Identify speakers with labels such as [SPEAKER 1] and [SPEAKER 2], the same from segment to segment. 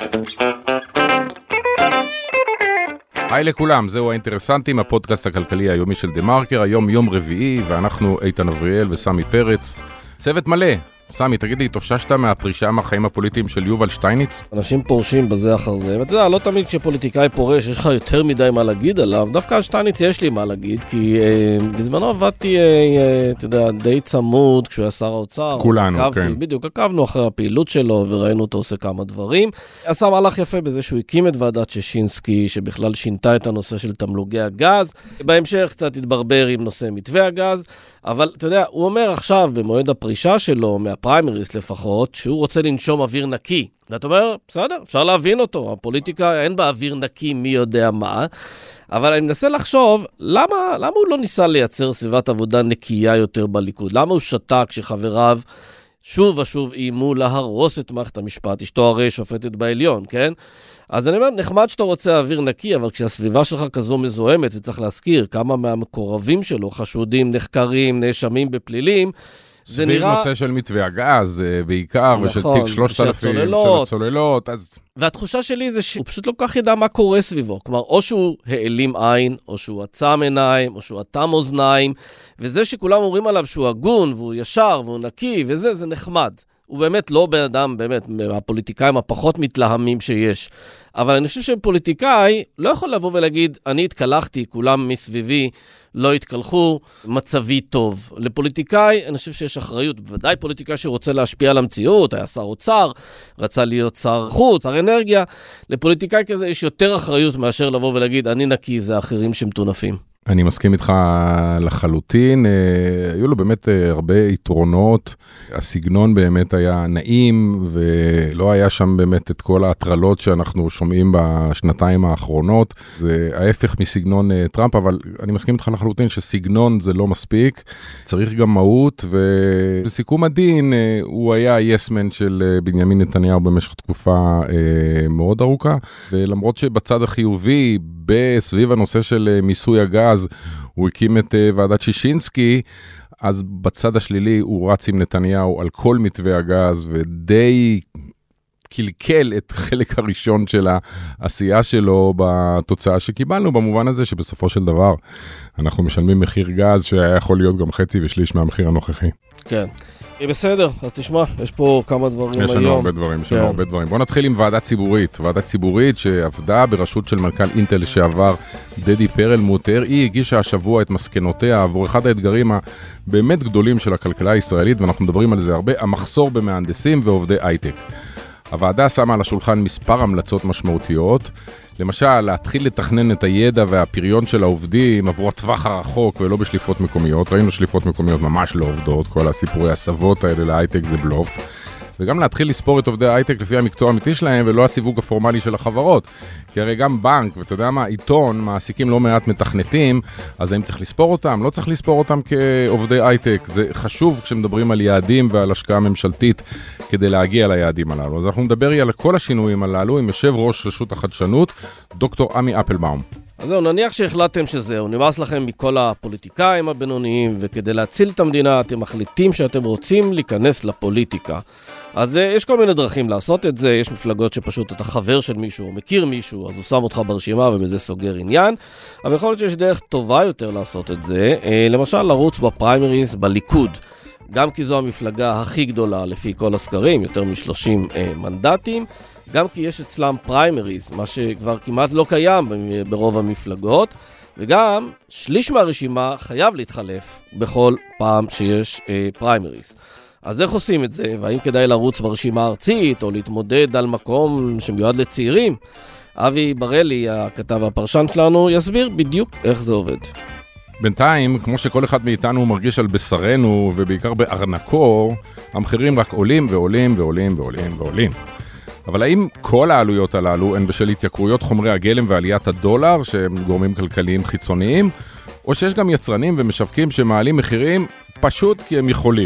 [SPEAKER 1] היי לכולם, זהו האינטרסנטים, הפודקאסט הכלכלי היומי של דה מרקר, היום יום רביעי, ואנחנו איתן אבריאל וסמי פרץ. צוות מלא. סמי, תגיד לי, התאוששת מהפרישה מהחיים הפוליטיים של יובל שטייניץ?
[SPEAKER 2] אנשים פורשים בזה אחר זה, ואתה יודע, לא תמיד כשפוליטיקאי פורש, יש לך יותר מדי מה להגיד עליו, דווקא על שטייניץ יש לי מה להגיד, כי בזמנו עבדתי, אתה יודע, די צמוד, כשהוא היה שר האוצר.
[SPEAKER 1] כולנו, כן.
[SPEAKER 2] בדיוק, עקבנו אחרי הפעילות שלו, וראינו אותו עושה כמה דברים. עשה מהלך יפה בזה שהוא הקים את ועדת שישינסקי, שבכלל שינתה את הנושא של תמלוגי הגז, בהמשך קצת התברבר עם נושא מתווה הגז, אבל אתה יודע, הוא אומר עכשיו, במועד הפרישה שלו, מהפריימריס לפחות, שהוא רוצה לנשום אוויר נקי. ואתה אומר, בסדר, אפשר להבין אותו, הפוליטיקה אין בה אוויר נקי מי יודע מה, אבל אני מנסה לחשוב, למה הוא לא ניסה לייצר סביבת עבודה נקייה יותר בליכוד? למה הוא שתק כשחבריו שוב ושוב איימו להרוס את מערכת המשפט, אשתו הרי שופטת בעליון, כן? אז אני אומר, נחמד שאתה רוצה אוויר נקי, אבל כשהסביבה שלך כזו מזוהמת, וצריך להזכיר כמה מהמקורבים שלו, חשודים, נחקרים, נאשמים בפלילים, זה נראה...
[SPEAKER 1] נושא של מתווה הגז, בעיקר,
[SPEAKER 2] נכון,
[SPEAKER 1] ושל תיק 3000, של הצוללות. אז...
[SPEAKER 2] והתחושה שלי זה שהוא פשוט לא כך ידע מה קורה סביבו. כלומר, או שהוא העלים עין, או שהוא עצם עיניים, או שהוא אטם אוזניים, וזה שכולם אומרים עליו שהוא הגון, והוא ישר, והוא נקי, וזה, זה נחמד. הוא באמת לא בן אדם, באמת, מהפוליטיקאים הפחות מתלהמים שיש. אבל אני חושב שפוליטיקאי לא יכול לבוא ולהגיד, אני התקלחתי, כולם מסביבי לא התקלחו, מצבי טוב. לפוליטיקאי, אני חושב שיש אחריות, בוודאי פוליטיקאי שרוצה להשפיע על המציאות, היה שר אוצר, רצה להיות שר חוץ, שר אנרגיה. לפוליטיקאי כזה יש יותר אחריות מאשר לבוא ולהגיד, אני נקי, זה אחרים שמתונפים.
[SPEAKER 1] אני מסכים איתך לחלוטין, היו לו באמת הרבה יתרונות, הסגנון באמת היה נעים, ולא היה שם באמת את כל ההטרלות שאנחנו שומעים בשנתיים האחרונות, זה ההפך מסגנון טראמפ, אבל אני מסכים איתך לחלוטין שסגנון זה לא מספיק, צריך גם מהות, ובסיכום הדין הוא היה היסמן של בנימין נתניהו במשך תקופה מאוד ארוכה, ולמרות שבצד החיובי, בסביב הנושא של מיסוי הגז, הוא הקים את ועדת שישינסקי, אז בצד השלילי הוא רץ עם נתניהו על כל מתווה הגז, ודי קלקל את חלק הראשון של העשייה שלו בתוצאה שקיבלנו, במובן הזה שבסופו של דבר אנחנו משלמים מחיר גז שהיה יכול להיות גם חצי ושליש מהמחיר הנוכחי. כן.
[SPEAKER 2] בסדר, אז תשמע, יש פה כמה דברים היום.
[SPEAKER 1] יש לנו הרבה דברים, בוא נתחיל עם ועדה ציבורית שעבדה בראשות של מנכ"ל אינטל לשעבר דדי פרלמוטר, היא הגישה השבוע את מסקנותיה עבור אחד האתגרים הבאמת גדולים של הכלכלה הישראלית, ואנחנו מדברים על זה הרבה, המחסור במהנדסים ועובדי הייטק. הוועדה שמה על השולחן מספר המלצות משמעותיות, למשל, להתחיל לתכנן את הידע והפריון של העובדים עבור הטווח הרחוק ולא בשליפות מקומיות. ראינו שליפות מקומיות ממש לא עובדות, כל הסיפורי הסבות האלה להייטק זה בלוף. וגם להתחיל לספור את עובדי ההייטק לפי המקצוע האמיתי שלהם ולא הסיווג הפורמלי של החברות. כי הרי גם בנק, ואתה יודע מה, עיתון, מעסיקים לא מעט מתכנתים, אז האם צריך לספור אותם? לא צריך לספור אותם כעובדי הייטק. זה חשוב כשמדברים על יעדים ועל השקעה ממשלתית כדי להגיע ליעדים הללו. אז אנחנו נדבר על כל השינויים הללו עם יושב ראש רשות החדשנות, דוקטור עמי אפלבאום.
[SPEAKER 2] אז זהו, נניח שהחלטתם שזהו, נמאס לכם מכל הפוליטיקאים הבינוניים, וכדי להציל את המדינה אתם מחליטים שאתם רוצים להיכנס לפוליטיקה. אז יש כל מיני דרכים לעשות את זה, יש מפלגות שפשוט אתה חבר של מישהו, או מכיר מישהו, אז הוא שם אותך ברשימה ובזה סוגר עניין, אבל יכול להיות שיש דרך טובה יותר לעשות את זה, למשל לרוץ בפריימריס בליכוד, גם כי זו המפלגה הכי גדולה לפי כל הסקרים, יותר מ-30 מנדטים, גם כי יש אצלם פריימריז, מה שכבר כמעט לא קיים ברוב המפלגות, וגם שליש מהרשימה חייב להתחלף בכל פעם שיש פריימריז. אז איך עושים את זה? והאם כדאי לרוץ ברשימה הארצית, או להתמודד על מקום שמיועד לצעירים? אבי ברלי, הכתב והפרשן שלנו, יסביר בדיוק איך זה עובד.
[SPEAKER 1] בינתיים, כמו שכל אחד מאיתנו מרגיש על בשרנו, ובעיקר בארנקו, המחירים רק עולים ועולים ועולים ועולים ועולים. אבל האם כל העלויות הללו הן בשל התייקרויות חומרי הגלם ועליית הדולר, שהם גורמים כלכליים חיצוניים, או שיש גם יצרנים ומשווקים שמעלים מחירים פשוט כי הם יכולים,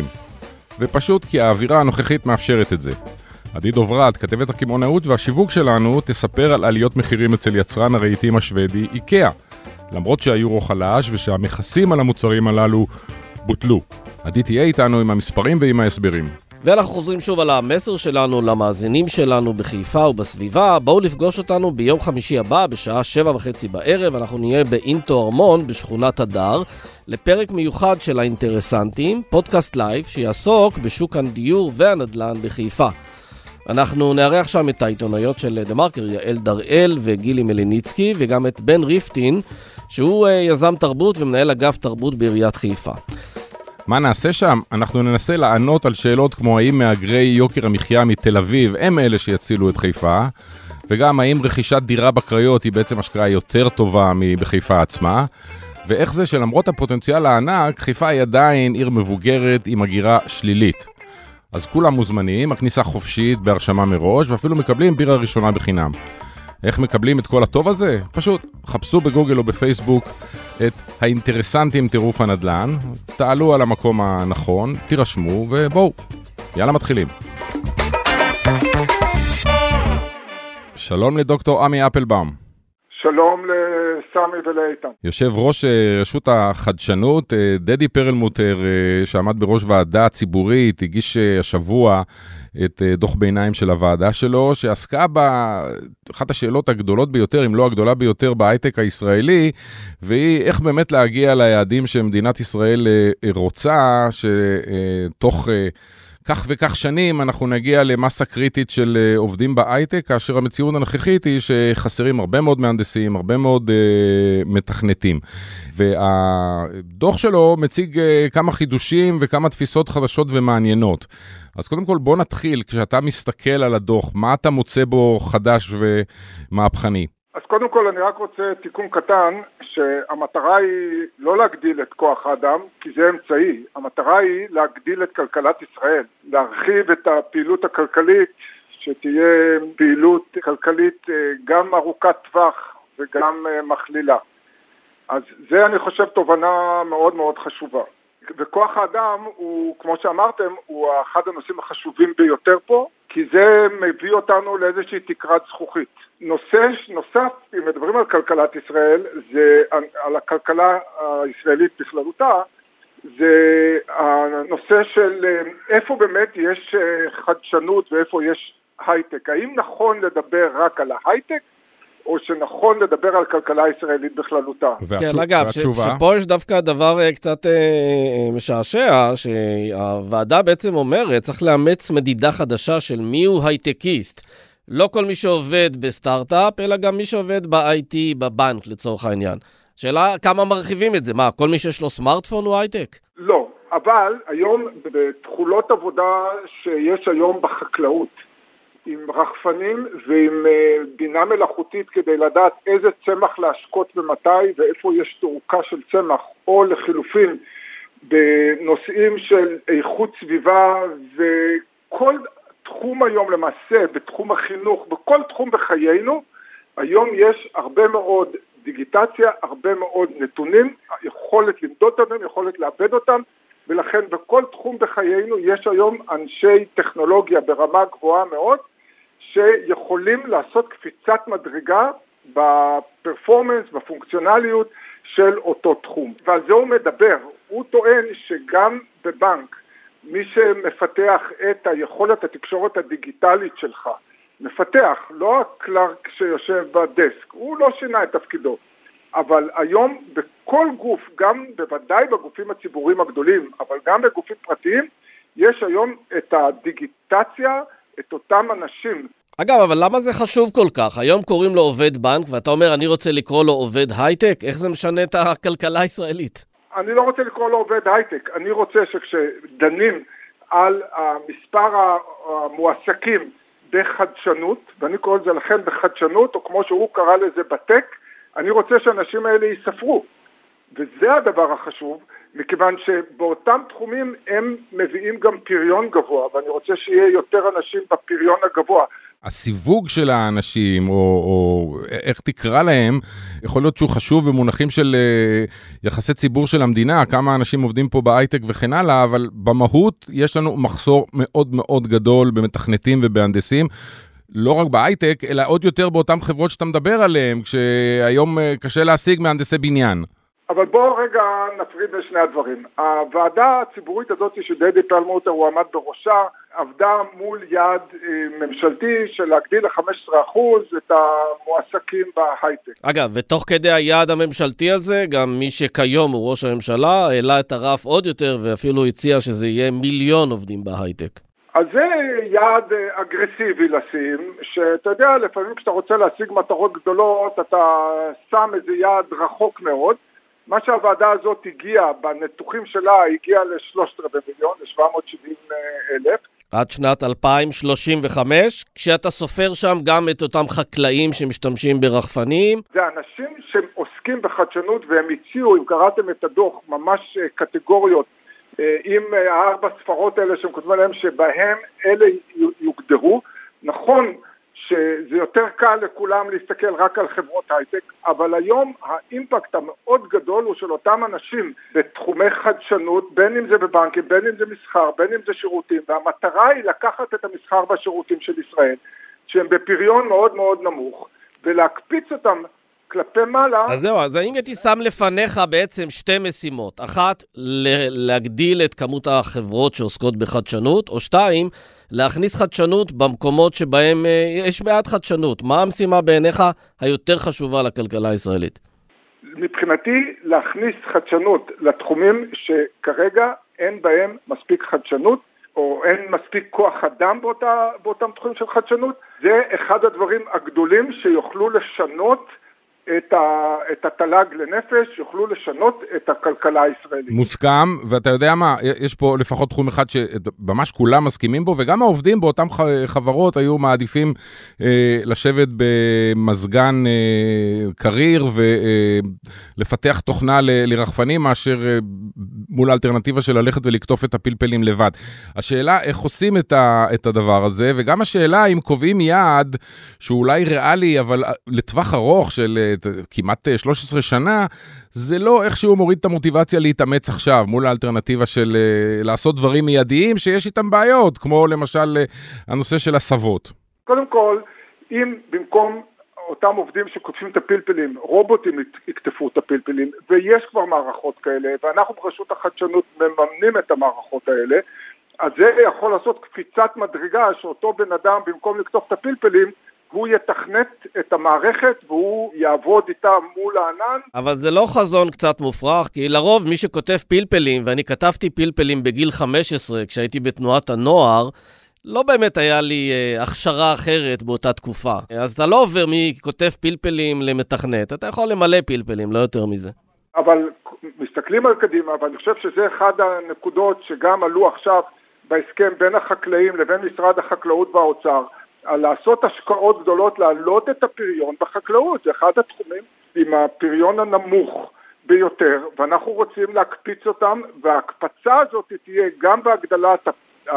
[SPEAKER 1] ופשוט כי האווירה הנוכחית מאפשרת את זה. עדי דוברת, כתבת הקמעונאות והשיווק שלנו, תספר על עליות מחירים אצל יצרן הרהיטים השוודי איקאה, למרות שהיורו חלש ושהמכסים על המוצרים הללו בוטלו. עדי תהיה איתנו עם המספרים ועם ההסברים.
[SPEAKER 2] ואנחנו חוזרים שוב על המסר שלנו למאזינים שלנו בחיפה ובסביבה. בואו לפגוש אותנו ביום חמישי הבא בשעה 7:30 בערב. אנחנו נהיה באינטו ארמון בשכונת הדר לפרק מיוחד של האינטרסנטים, פודקאסט לייב שיעסוק בשוק הדיור והנדל"ן בחיפה. אנחנו נארח שם את העיתונאיות של דה-מרקר, יעל דראל וגילי מליניצקי, וגם את בן ריפטין, שהוא יזם תרבות ומנהל אגף תרבות בעיריית חיפה.
[SPEAKER 1] מה נעשה שם? אנחנו ננסה לענות על שאלות כמו האם מהגרי יוקר המחיה מתל אביב הם אלה שיצילו את חיפה, וגם האם רכישת דירה בקריות היא בעצם השקעה יותר טובה מבחיפה עצמה, ואיך זה שלמרות הפוטנציאל הענק, חיפה היא עדיין עיר מבוגרת עם הגירה שלילית. אז כולם מוזמנים, הכניסה חופשית בהרשמה מראש, ואפילו מקבלים בירה ראשונה בחינם. איך מקבלים את כל הטוב הזה? פשוט חפשו בגוגל או בפייסבוק את האינטרסנטים טירוף הנדל"ן, תעלו על המקום הנכון, תירשמו ובואו, יאללה מתחילים. שלום לדוקטור עמי אפלבאום.
[SPEAKER 3] שלום לסמי ולאיתן.
[SPEAKER 1] יושב ראש רשות החדשנות, דדי פרלמוטר, שעמד בראש ועדה ציבורית, הגיש השבוע את דוח ביניים של הוועדה שלו, שעסקה באחת השאלות הגדולות ביותר, אם לא הגדולה ביותר, בהייטק הישראלי, והיא איך באמת להגיע ליעדים שמדינת ישראל רוצה, שתוך כך וכך שנים אנחנו נגיע למסה קריטית של עובדים בהייטק, כאשר המציאות הנוכחית היא שחסרים הרבה מאוד מהנדסים, הרבה מאוד מתכנתים. והדוח שלו מציג כמה חידושים וכמה תפיסות חדשות ומעניינות. אז קודם כל בוא נתחיל, כשאתה מסתכל על הדוח, מה אתה מוצא בו חדש ומהפכני?
[SPEAKER 3] אז קודם כל אני רק רוצה תיקון קטן, שהמטרה היא לא להגדיל את כוח האדם, כי זה אמצעי. המטרה היא להגדיל את כלכלת ישראל, להרחיב את הפעילות הכלכלית, שתהיה פעילות כלכלית גם ארוכת טווח וגם מכלילה. אז זה אני חושב תובנה מאוד מאוד חשובה. וכוח האדם הוא, כמו שאמרתם, הוא אחד הנושאים החשובים ביותר פה, כי זה מביא אותנו לאיזושהי תקרת זכוכית. נושא נוסף, אם מדברים על כלכלת ישראל, זה על הכלכלה הישראלית בכללותה, זה הנושא של איפה באמת יש חדשנות ואיפה יש הייטק. האם נכון לדבר רק על ההייטק, או שנכון לדבר על כלכלה ישראלית בכללותה.
[SPEAKER 2] כן, אגב, שפה יש דווקא דבר קצת משעשע, שהוועדה בעצם אומרת, צריך לאמץ מדידה חדשה של מיהו הייטקיסט. לא כל מי שעובד בסטארט-אפ, אלא גם מי שעובד ב-IT, בבנק לצורך העניין. שאלה, כמה מרחיבים את זה? מה, כל מי שיש לו סמארטפון הוא הייטק?
[SPEAKER 3] לא, אבל היום בתחולות עבודה שיש היום בחקלאות, עם רחפנים ועם בינה מלאכותית כדי לדעת איזה צמח להשקות ומתי ואיפה יש תורקה של צמח, או לחילופין בנושאים של איכות סביבה, וכל תחום היום למעשה, בתחום החינוך, בכל תחום בחיינו, היום יש הרבה מאוד דיגיטציה, הרבה מאוד נתונים, יכולת למדוד אותם, יכולת לעבד אותם, ולכן בכל תחום בחיינו יש היום אנשי טכנולוגיה ברמה גבוהה מאוד, שיכולים לעשות קפיצת מדרגה בפרפורמנס, בפונקציונליות של אותו תחום. ועל זה הוא מדבר. הוא טוען שגם בבנק, מי שמפתח את היכולת התקשורת הדיגיטלית שלך, מפתח, לא הקלרק שיושב בדסק, הוא לא שינה את תפקידו. אבל היום בכל גוף, גם בוודאי בגופים הציבוריים הגדולים, אבל גם בגופים פרטיים, יש היום את הדיגיטציה, את אותם אנשים.
[SPEAKER 2] אגב, אבל למה זה חשוב כל כך? היום קוראים לו עובד בנק, ואתה אומר, אני רוצה לקרוא לו עובד הייטק? איך זה משנה את הכלכלה הישראלית?
[SPEAKER 3] אני לא רוצה לקרוא לו עובד הייטק. אני רוצה שכשדנים על מספר המועסקים בחדשנות, ואני קורא לזה לכן בחדשנות, או כמו שהוא קרא לזה בטק, אני רוצה שהאנשים האלה יספרו. וזה הדבר החשוב, מכיוון שבאותם תחומים הם מביאים גם פריון גבוה, ואני רוצה שיהיה יותר אנשים בפריון הגבוה.
[SPEAKER 1] הסיווג של האנשים, או איך תקרא להם, יכול להיות שהוא חשוב במונחים של יחסי ציבור של המדינה, כמה אנשים עובדים פה בהייטק וכן הלאה, אבל במהות יש לנו מחסור מאוד מאוד גדול במתכנתים ובהנדסים, לא רק בהייטק, אלא עוד יותר באותם חברות שאתה מדבר עליהם, כשהיום קשה להשיג מהנדסי בניין.
[SPEAKER 3] אבל בואו רגע נפריד בין שני הדברים. הוועדה הציבורית הזאת שדדי פרלמוטר הוא עמד בראשה, עבדה מול יעד ממשלתי של להגדיל ל-15% את המועסקים בהייטק.
[SPEAKER 2] אגב, ותוך כדי היעד הממשלתי הזה, גם מי שכיום הוא ראש הממשלה, העלה את הרף עוד יותר ואפילו הציע שזה יהיה 1,000,000 עובדים בהייטק.
[SPEAKER 3] אז זה יעד אגרסיבי לשים, שאתה יודע, לפעמים כשאתה רוצה להשיג מטרות גדולות, אתה שם איזה יעד רחוק מאוד. מה שהוועדה הזאת הגיעה, בניתוחים שלה, הגיעה ל3,250,000, ל-770,000.
[SPEAKER 2] עד שנת 2035, כשאתה סופר שם גם את אותם חקלאים שמשתמשים ברחפנים.
[SPEAKER 3] זה אנשים שעוסקים בחדשנות, והם הציעו, אם קראתם את הדוח, ממש קטגוריות, עם 4 ספרות האלה שהם כותבים עליהם, שבהם אלה יוגדרו. נכון שזה יותר קל לכולם להסתכל רק על חברות הייטק, אבל היום האימפקט המאוד גדול הוא של אותם אנשים בתחומי חדשנות, בין אם זה בבנקים, בין אם זה מסחר, בין אם זה שירותים, והמטרה היא לקחת את המסחר והשירותים של ישראל, שהם בפריון מאוד מאוד נמוך, ולהקפיץ אותם כלפי מעלה.
[SPEAKER 2] אז זהו, אז האם הייתי שם לפניך בעצם שתי משימות? אחת, להגדיל את כמות החברות שעוסקות בחדשנות, או 2, להכניס חדשנות במקומות שבהם יש מעט חדשנות. מה המשימה בעיניך היותר חשובה לכלכלה הישראלית?
[SPEAKER 3] מבחינתי, להכניס חדשנות לתחומים שכרגע אין בהם מספיק חדשנות, או אין מספיק כוח אדם באותם תחומים של חדשנות. זה אחד הדברים הגדולים שיוכלו לשנות את התל"ג לנפש, יוכלו לשנות את הכלכלה הישראלית.
[SPEAKER 1] מוסכם, ואתה יודע מה, יש פה לפחות תחום אחד שממש כולם מסכימים בו, וגם העובדים באותם חברות היו מעדיפים לשבת במזגן קריר ולפתח תוכנה לרחפנים, מאשר מול האלטרנטיבה של ללכת ולקטוף את הפלפלים לבד. השאלה איך עושים את הדבר הזה, וגם השאלה אם קובעים יעד שהוא אולי ריאלי, אבל לטווח ארוך של כמעט 13 שנה, זה לא איכשהו מוריד את המוטיבציה להתאמץ עכשיו, מול האלטרנטיבה של לעשות דברים מיידיים שיש איתם בעיות, כמו למשל הנושא של הסבות.
[SPEAKER 3] קודם כל, אם במקום אותם עובדים שקוטפים את הפלפלים, רובוטים יקטפו את הפלפלים, ויש כבר מערכות כאלה, ואנחנו ברשות החדשנות מממנים את המערכות האלה, אז זה יכול לעשות קפיצת מדרגה, שאותו בן אדם במקום לקטוף את הפלפלים, הוא יתכנת את המערכת והוא יעבוד איתה מול הענן.
[SPEAKER 2] אבל זה לא חזון קצת מופרך, כי לרוב מי שכותב פלפלים, ואני כתבתי פלפלים בגיל 15 כשהייתי בתנועת הנוער, לא באמת היה לי הכשרה אחרת באותה תקופה. אז אתה לא עובר מכותב פלפלים למתכנת, אתה יכול למלא פלפלים, לא יותר מזה.
[SPEAKER 3] אבל מסתכלים על קדימה, ואני חושב שזה אחד הנקודות שגם עלו עכשיו בהסכם בין החקלאים לבין משרד החקלאות והאוצר, על לעשות השקעות גדולות, להעלות את הפריון בחקלאות. זה אחד התחומים עם הפריון הנמוך ביותר, ואנחנו רוצים להקפיץ אותם, וההקפצה הזאת תהיה גם בהגדלת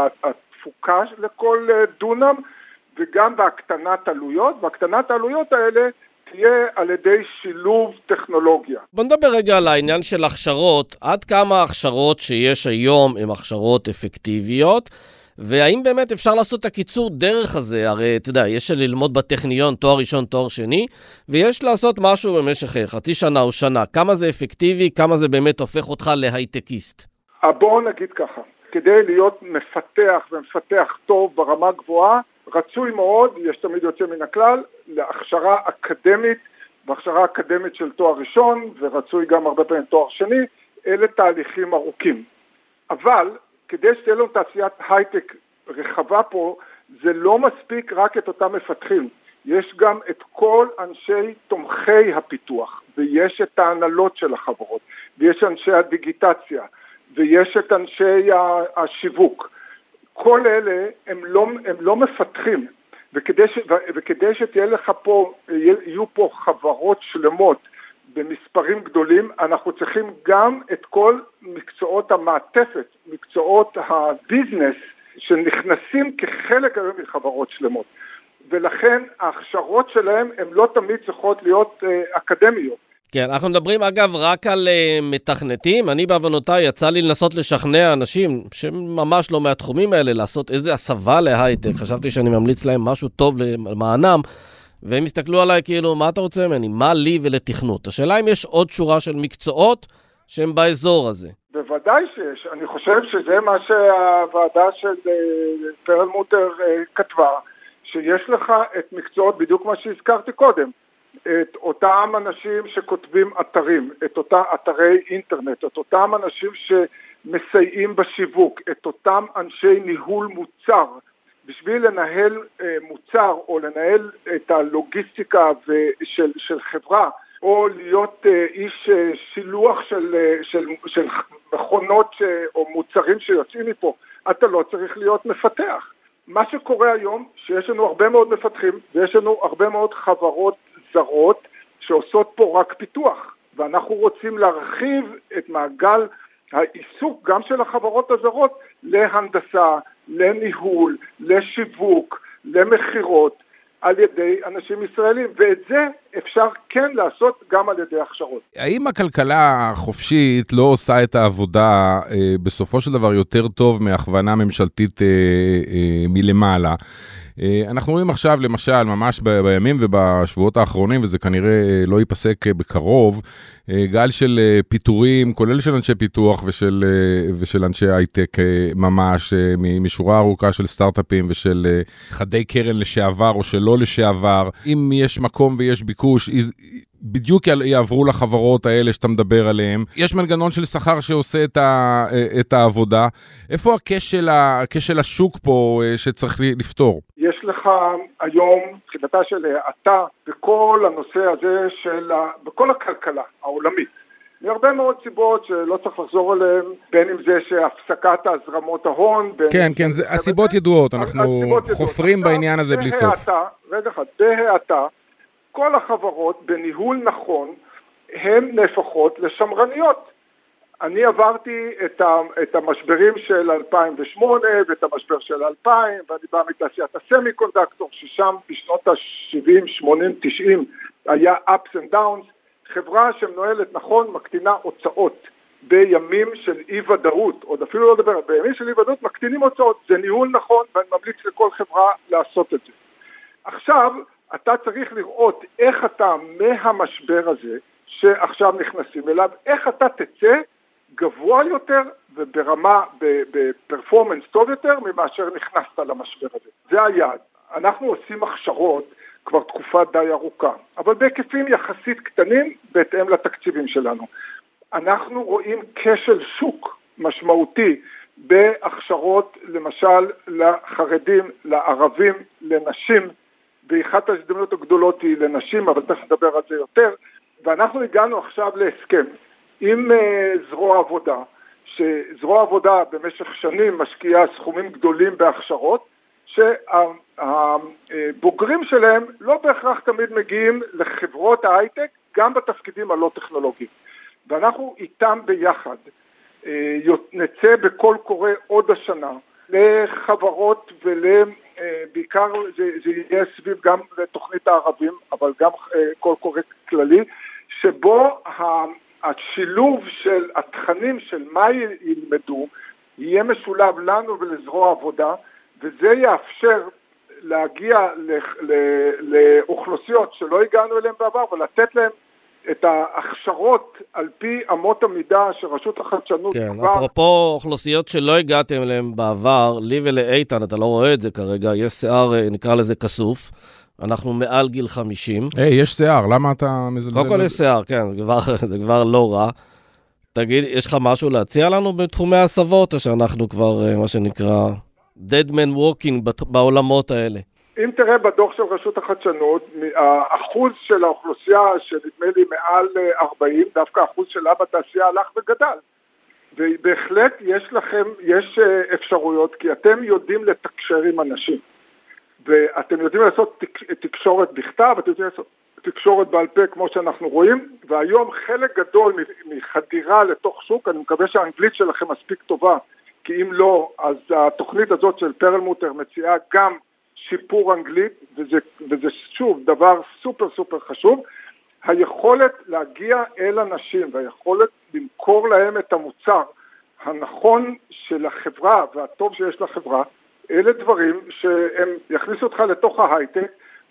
[SPEAKER 3] התפוקה לכל דונם, וגם בהקטנת עלויות, והקטנת העלויות האלה תהיה על ידי שילוב טכנולוגיה.
[SPEAKER 2] בוא נדבר רגע על העניין של הכשרות. עד כמה ההכשרות שיש היום הן הכשרות אפקטיביות, והאם באמת אפשר לעשות את הקיצור דרך הזה? הרי אתה יודע, יש ללמוד בטכניון תואר ראשון, תואר שני, ויש לעשות משהו במשך חצי שנה או שנה. כמה זה אפקטיבי, כמה זה באמת הופך אותך להייטקיסט?
[SPEAKER 3] בואו נגיד ככה, כדי להיות מפתח ומפתח טוב ברמה גבוהה, רצוי מאוד, יש תמיד יוצא מן הכלל, להכשרה אקדמית, והכשרה אקדמית של תואר ראשון, ורצוי גם הרבה פעמים תואר שני, אלה תהליכים ארוכים. אבל כדי שתהיה לנו תעשיית הייטק רחבה פה, זה לא מספיק רק את אותם מפתחים. יש גם את כל אנשי תומכי הפיתוח, ויש את ההנהלות של החברות, ויש אנשי הדיגיטציה, ויש את אנשי השיווק. כל אלה הם לא מפתחים, וכדי שתהיה לך פה, יהיו פה חברות שלמות במספרים גדולים, אנחנו צריכים גם את כל מקצועות המעטפת, מקצועות הביזנס, שנכנסים כחלק היום מחברות שלמות. ולכן ההכשרות שלהם הן לא תמיד צריכות להיות אקדמיות.
[SPEAKER 2] כן, אנחנו מדברים אגב רק על מתכנתים. אני בעוונותיי יצא לי לנסות לשכנע אנשים שממש לא מהתחומים האלה, לעשות איזה הסבה להייטק. חשבתי שאני ממליץ להם משהו טוב למענם, והם הסתכלו עליי כאילו, מה אתה רוצה ממני? מה לי ולתכנות? השאלה אם יש עוד שורה של מקצועות שהם באזור הזה.
[SPEAKER 3] בוודאי שיש. אני חושב שזה מה שהוועדה של פרלמוטר כתבה, שיש לך את מקצועות, בדיוק מה שהזכרתי קודם, את אותם אנשים שכותבים אתרים, את אותם אתרי אינטרנט, את אותם אנשים שמסייעים בשיווק, את אותם אנשי ניהול מוצר, בשביל לנהל מוצר או לנהל את הלוגיסטיקה של חברה, או להיות איש שילוח של מכונות או מוצרים שיוצאים מפה, אתה לא צריך להיות מפתח. מה שקורה היום, שיש לנו הרבה מאוד מפתחים, ויש לנו הרבה מאוד חברות זרות שעושות פה רק פיתוח, ואנחנו רוצים להרחיב את מעגל העיסוק גם של החברות הזרות להנדסה, לניהול, לשיווק, למחירות, על ידי אנשים ישראלים, ואת זה אפשר כן לעשות גם על ידי הכשרות.
[SPEAKER 1] האם הכלכלה החופשית לא עושה את העבודה בסופו של דבר יותר טוב מהכוונה ממשלתית מלמעלה? אנחנו רואים עכשיו למשל ממש בימים ובשבועות האחרונים, וזה כנראה לא ייפסק בקרוב, גל של פיטורים, כולל של אנשי פיתוח ושל אנשי הייטק ממש, משורה ארוכה של סטארט-אפים ושל חדי קרן לשעבר או שלא לשעבר. אם יש מקום ויש ביקוש, בדיוק יעברו לחברות האלה שאתה מדבר עליהן. יש מנגנון של שכר שעושה את העבודה. איפה הכשל השוק פה שצריך לפתור?
[SPEAKER 3] יש לך היום תחילתה של האטה בכל הנושא הזה בכל הכלכלה העולמית. מהרבה מאוד סיבות שלא צריך לחזור עליהן, בין אם זה שהפסקת הזרמות ההון.
[SPEAKER 1] כן, הסיבות ידועות, אנחנו חופרים בעניין הזה בלי סוף.
[SPEAKER 3] בהאטה, כל החברות בניהול נכון, הן נהפכות לשמרניות. אני עברתי את המשברים של 2008 ואת המשבר של 2000, ואני בא מתעשיית הסמי-קונדקטור, ששם בשנות ה-70, 80, 90 היה ups and downs. חברה שמנוהלת נכון מקטינה הוצאות בימים של אי-ודאות, עוד אפילו לא לדבר, בימים של אי-ודאות מקטינים הוצאות, זה ניהול נכון, ואני ממליץ לכל חברה לעשות את זה. עכשיו, אתה צריך לראות איך אתה מהמשבר הזה, שעכשיו נכנסים אליו, איך אתה תצא גבוה יותר וברמה, בפרפורמנס טוב יותר ממאשר נכנסת למשבר הזה. זה היעד. אנחנו עושים הכשרות כבר תקופה די ארוכה, אבל בהיקפים יחסית קטנים בהתאם לתקציבים שלנו. אנחנו רואים כשל שוק משמעותי בהכשרות, למשל לחרדים, לערבים, לנשים, ואחת ההזדמנויות הגדולות היא לנשים, אבל תכף נדבר על זה יותר, ואנחנו הגענו עכשיו להסכם עם זרוע עבודה, שזרוע עבודה במשך שנים משקיעה סכומים גדולים בהכשרות, שהבוגרים שלהם לא בהכרח תמיד מגיעים לחברות ההייטק, גם בתפקידים הלא טכנולוגיים. ואנחנו איתם ביחד נצא בכל קורא עוד השנה לחברות בעיקר זה יהיה סביב גם לתוכנית הערבים, אבל גם כל קורא כללי, שבו השילוב של התכנים של מה ילמדו יהיה משולב לנו ולזרוע עבודה, וזה יאפשר להגיע לאוכלוסיות שלא הגענו אליהם בעבר, ולתת להם את ההכשרות על פי אמות המידה שרשות החדשנות
[SPEAKER 2] כן, כבר... אפרופו אוכלוסיות שלא הגעתם אליהם בעבר, לי ולאיתן, אתה לא רואה את זה כרגע, יש שיער, נקרא לזה כסוף, אנחנו מעל גיל 50.
[SPEAKER 1] יש שיער, למה אתה...
[SPEAKER 2] קודם כל יש שיער, כן, זה כבר לא רע. תגיד, יש לך משהו להציע לנו בתחומי הסבות, או שאנחנו כבר, מה שנקרא, dead man walking בעולמות האלה?
[SPEAKER 3] אם תראה בדוח של רשות החדשנות, האחוז של האוכלוסייה שנדמה לי מעל 40, דווקא האחוז שלה בתעשייה הלך וגדל. ובהחלט יש אפשרויות, כי אתם יודעים לתקשר עם אנשים. ואתם יודעים לעשות תקשורת בכתב, אתם יודעים לעשות תקשורת בעל פה כמו שאנחנו רואים, והיום חלק גדול מחדירה לתוך שוק, אני מקווה שהאנגלית שלכם מספיק טובה, כי אם לא, אז התוכנית הזאת של פרלמוטר מציעה גם שיפור אנגלית, וזה שוב דבר סופר סופר חשוב, היכולת להגיע אל אנשים והיכולת למכור להם את המוצר הנכון של החברה והטוב שיש לחברה, אלה דברים שהם יכניסו אותך לתוך ההייטק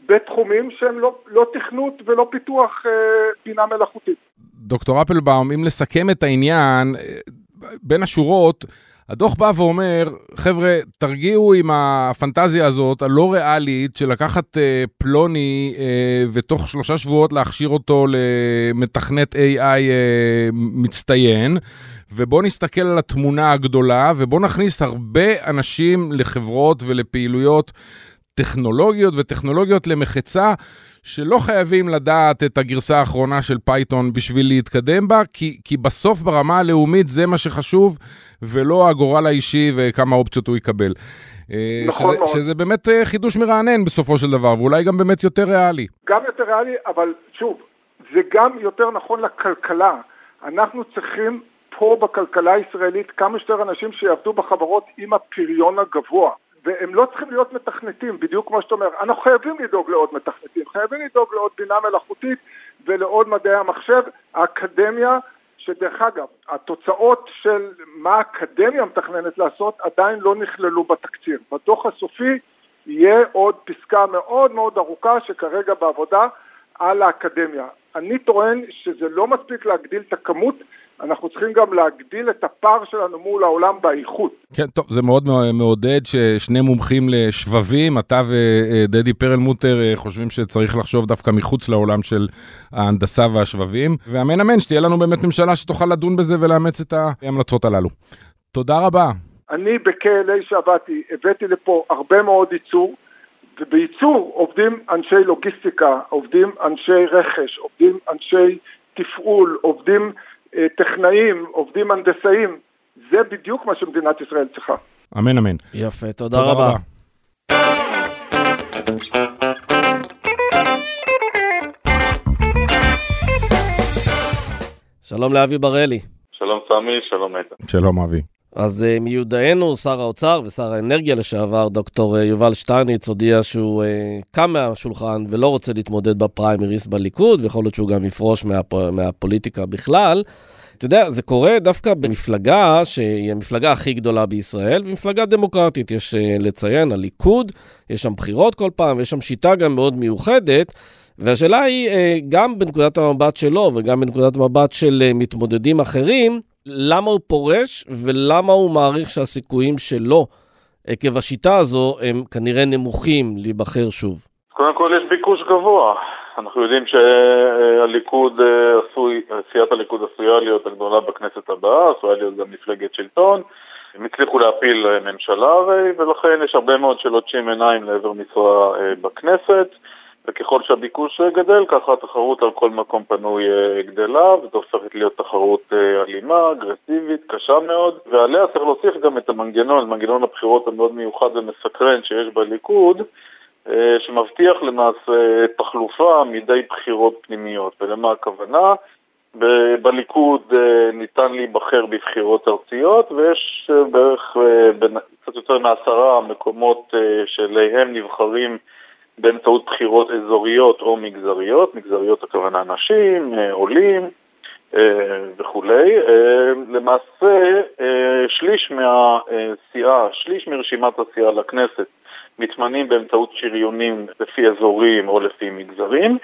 [SPEAKER 3] בתחומים שהם לא תכנות ולא פיתוח בינה מלאכותית.
[SPEAKER 1] דוקטור אפלבאום, אם לסכם את העניין, בין השורות, הדוח בא ואומר, חבר'ה, תרגיעו עם הפנטזיה הזאת, הלא ריאלית, של לקחת פלוני ותוך 3 שבועות להכשיר אותו למתכנת AI מצטיין, ובוא נסתכל על התמונה הגדולה, ובוא נכניס הרבה אנשים לחברות ולפעילויות טכנולוגיות וטכנולוגיות למחצה, שלא חייבים לדעת את הגרסה האחרונה של פייתון בשביל להתקדם בה, כי בסוף ברמה הלאומית זה מה שחשוב, ולא הגורל האישי וכמה אופציות הוא יקבל.
[SPEAKER 3] נכון מאוד.
[SPEAKER 1] שזה באמת חידוש מרענן בסופו של דבר, ואולי גם באמת יותר ריאלי.
[SPEAKER 3] גם יותר ריאלי, אבל שוב, זה גם יותר נכון לכלכלה. אנחנו צריכים פה בכלכלה הישראלית כמה שיותר אנשים שיעבדו בחברות עם הפריון הגבוה. והם לא צריכים להיות מתכנתים, בדיוק כמו שאתה אומר. אנחנו חייבים לדאוג לעוד מתכנתים, חייבים לדאוג לעוד בינה מלאכותית ולעוד מדעי המחשב. האקדמיה, שדרך אגב, התוצאות של מה האקדמיה מתכננת לעשות עדיין לא נכללו בתקציר. בדוח הסופי יהיה עוד פסקה מאוד מאוד ארוכה שכרגע בעבודה על האקדמיה. אני טוען שזה לא מספיק להגדיל את הכמות, אנחנו צריכים גם להגדיל את הפער שלנו מול העולם באיכות.
[SPEAKER 1] כן, טוב, זה מאוד מעודד ששני מומחים לשבבים, אתה ודדי פרלמוטר חושבים שצריך לחשוב דווקא מחוץ לעולם של ההנדסה והשבבים, ואמן שתהיה לנו באמת ממשלה שתוכל לדון בזה ולאמץ את ההמלצות הללו. תודה רבה.
[SPEAKER 3] אני ב-KLA שעבדתי, הבאתי לפה הרבה מאוד ייצור, ובייצור עובדים אנשי לוגיסטיקה, עובדים אנשי רכש, עובדים אנשי תפעול, עובדים טכנאים, עובדים הנדסאים. זה בדיוק מה שמדינת ישראל צריכה.
[SPEAKER 1] אמן.
[SPEAKER 2] יפה, תודה רבה. שלום לאבי בראלי.
[SPEAKER 4] שלום סמי, שלום איתן.
[SPEAKER 1] שלום אבי.
[SPEAKER 2] אז מיודענו, שר האוצר ושר האנרגיה לשעבר, דוקטור יובל שטייניץ, הודיע שהוא קם מהשולחן ולא רוצה להתמודד בפריימריס בליכוד, ויכול להיות שהוא גם יפרוש מהפוליטיקה בכלל. אתה יודע, זה קורה דווקא במפלגה שהיא המפלגה הכי גדולה בישראל, ומפלגה דמוקרטית, יש לציין, הליכוד, יש שם בחירות כל פעם, ויש שם שיטה גם מאוד מיוחדת, והשאלה היא, גם בנקודת המבט שלו, וגם בנקודת המבט של מתמודדים אחרים, למה הוא פורש, ולמה הוא מעריך שהסיכויים שלו, עקב השיטה הזו, הם כנראה נמוכים להיבחר שוב.
[SPEAKER 4] קודם כל יש ביקוש גבוה. אנחנו יודעים שהליכוד סיעת הליכוד עשויה להיות הגדולה בכנסת הבאה, עשויה להיות גם מפלגת שלטון. הם הצליחו להפיל ממשלה הרי, ולכן יש הרבה מאוד שלוטשים עיניים לעבר משרה בכנסת. וככל שהביקוש גדל, ככה התחרות על כל מקום פנוי גדלה, וזו הופכת להיות תחרות אלימה, אגרסיבית, קשה מאוד, ועליה צריך להוסיף גם את מנגנון הבחירות המאוד מיוחד ומסקרן שיש בליכוד, שמבטיח למעשה תחלופה מדי בחירות פנימיות. ולמה הכוונה? בליכוד ניתן להיבחר בבחירות ארציות, ויש בערך קצת יותר מ10 מקומות שאליהם נבחרים באמצעות בחירות אזוריות או מגזריות, מגזריות הכוונה נשים, עולים וכולי. למעשה שליש מהסיעה, שליש מרשימת הסיעה לכנסת מתמנים באמצעות שריונים לפי אזורים או לפי מגזרים,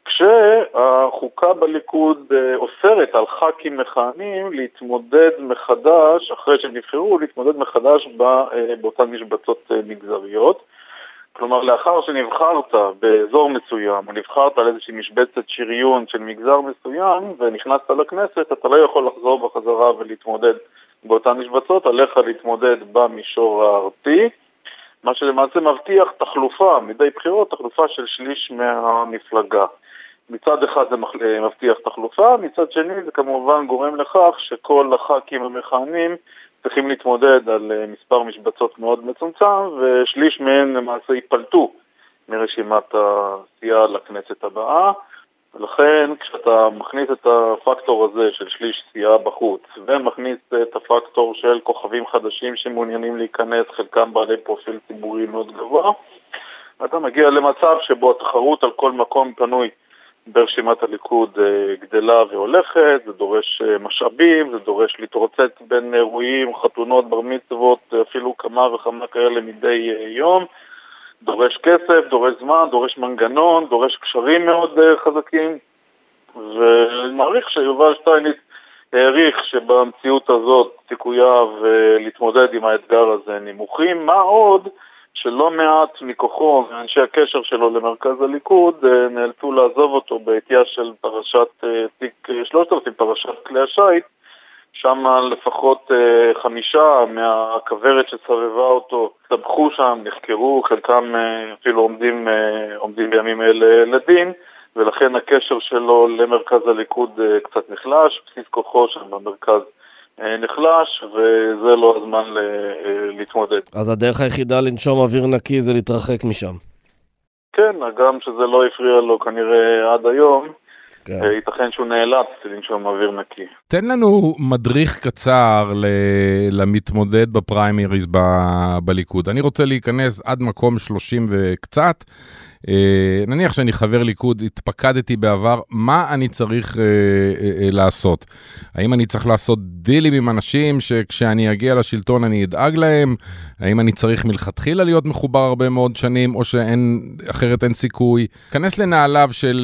[SPEAKER 4] כשהחוקה בליכוד אוסרת על ח"כים מכהנים להתמודד מחדש, אחרי שהם נבחרו, להתמודד מחדש באותן משבצות מגזריות. כלומר, לאחר שנבחרת באזור מסוים, או נבחרת על איזושהי משבצת שריון של מגזר מסוים, ונכנסת לכנסת, אתה לא יכול לחזור בחזרה ולהתמודד באותן משבצות, עליך להתמודד במישור הארצי, מה שלמעשה מבטיח תחלופה, מדי בחירות, תחלופה של שליש מהמפלגה. מצד אחד זה מבטיח תחלופה, מצד שני זה כמובן גורם לכך שכל הח"כים המכהנים צריכים להתמודד על מספר משבצות מאוד מצומצם, ושליש מהן למעשה ייפלטו מרשימת הסיעה לכנסת הבאה. ולכן כשאתה מכניס את הפקטור הזה של שליש סיעה בחוץ, ומכניס את הפקטור של כוכבים חדשים שמעוניינים להיכנס, חלקם בעלי פרופיל ציבורי מאוד גבוה, אתה מגיע למצב שבו התחרות על כל מקום פנוי ברשימת הליכוד גדלה והולכת, זה דורש משאבים, זה דורש להתרוצץ בין אירועים, חתונות, בר מצוות, אפילו כמה וכמה כאלה מדי יום, דורש כסף, דורש זמן, דורש מנגנון, דורש קשרים מאוד חזקים, ואני מעריך שיובל שטייניץ העריך שבמציאות הזאת סיכוייו להתמודד עם האתגר הזה נמוכים. מה עוד שלא מעט מכוחו ואנשי הקשר שלו למרכז הליכוד נאלצו לעזוב אותו בעטייה של פרשת תיק 3000, פרשת כלי השיט, שם לפחות 5 מהכברת שסבבה אותו סבכו שם, נחקרו, חלקם אפילו עומדים בימים אלה לדין, ולכן הקשר שלו למרכז הליכוד קצת נחלש, בסיס כוחו שם במרכז נחלש, וזה לא הזמן להתמודד.
[SPEAKER 2] אז הדרך היחידה לנשום אוויר נקי זה להתרחק משם.
[SPEAKER 4] כן, גם שזה לא הפריע לו כנראה עד היום,
[SPEAKER 2] כן.
[SPEAKER 4] ייתכן שהוא נאלץ לנשום אוויר נקי.
[SPEAKER 1] תן לנו מדריך קצר למתמודד בפריימריז בליכוד. אני רוצה להיכנס עד מקום 30 וקצת. נניח שאני חבר ליכוד, התפקדתי בעבר, מה אני צריך לעשות? האם אני צריך לעשות דילים עם אנשים שכשאני אגיע לשלטון אני אדאג להם? האם אני צריך מלכתחילה להיות מחובר הרבה מאוד שנים, או אחרת אין סיכוי? כנס לנעליו של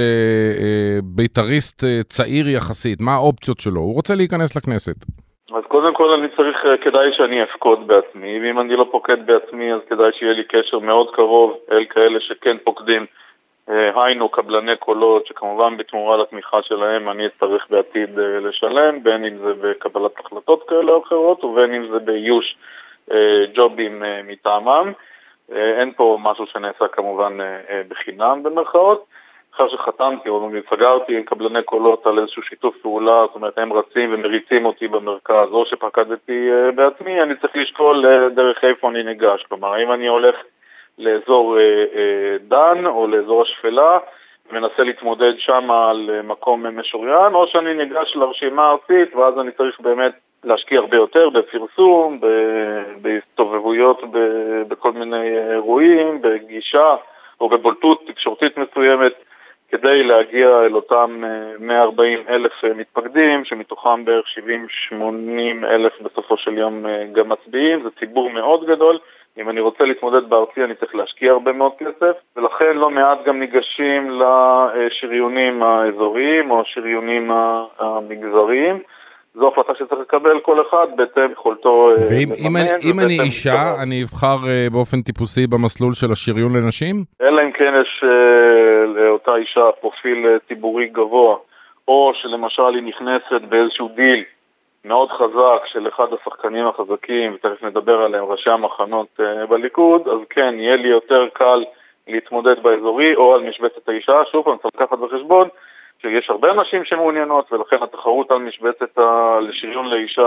[SPEAKER 1] בית"ריסט צעיר יחסית, מה האופציות שלו? הוא רוצה להיכנס לכנסת.
[SPEAKER 4] אז קודם כל כדאי שאני אפקוד בעצמי, ואם אני לא פוקד בעצמי אז כדאי שיהיה לי קשר מאוד קרוב אל כאלה שכן פוקדים, היינו קבלני קולות, שכמובן בתמורה לתמיכה שלהם אני אצטרך בעתיד לשלם, בין אם זה בקבלת החלטות כאלה או אחרות, ובין אם זה באיוש ג'ובים מטעמם. אין פה משהו שנעשה כמובן בחינם במרכאות. אחר שחתמתי או סגרתי עם קבלני קולות על איזשהו שיתוף פעולה, זאת אומרת הם רצים ומריצים אותי במרכז, או שפקדתי בעצמי, אני צריך לשקול דרך איפה אני ניגש. כלומר, אם אני הולך לאזור דן או לאזור השפלה, מנסה להתמודד שם על מקום משוריין, או שאני ניגש לרשימה הארצית, ואז אני צריך באמת להשקיע הרבה יותר בפרסום, בהסתובבויות בכל מיני אירועים, בגישה או בבולטות תקשורתית מסוימת, כדי להגיע אל אותם 140,000 מתפקדים, שמתוכם בערך 70,000-80,000 בסופו של יום גם מצביעים. זה ציבור מאוד גדול. אם אני רוצה להתמודד בארצי, אני צריך להשקיע הרבה מאוד כסף, ולכן לא מעט גם ניגשים לשריונים האזוריים או השריונים המגזריים. זו החלטה שצריך לקבל כל אחד בהתאם יכולתו.
[SPEAKER 1] ואם אני אישה, אני אבחר באופן טיפוסי במסלול של השריון לנשים?
[SPEAKER 4] אלא אם כן יש לאותה אישה פרופיל ציבורי גבוה, או שלמשל היא נכנסת באיזשהו דיל מאוד חזק של אחד השחקנים החזקים, ותכף נדבר עליהם, ראשי המחנות בליכוד, אז כן, יהיה לי יותר קל להתמודד באזורי או על משבצת האישה. שוב, אני צריך לקחת בחשבון שיש הרבה אנשים שמעוניינות, ולכן התחרות על משבצת לשריון לאישה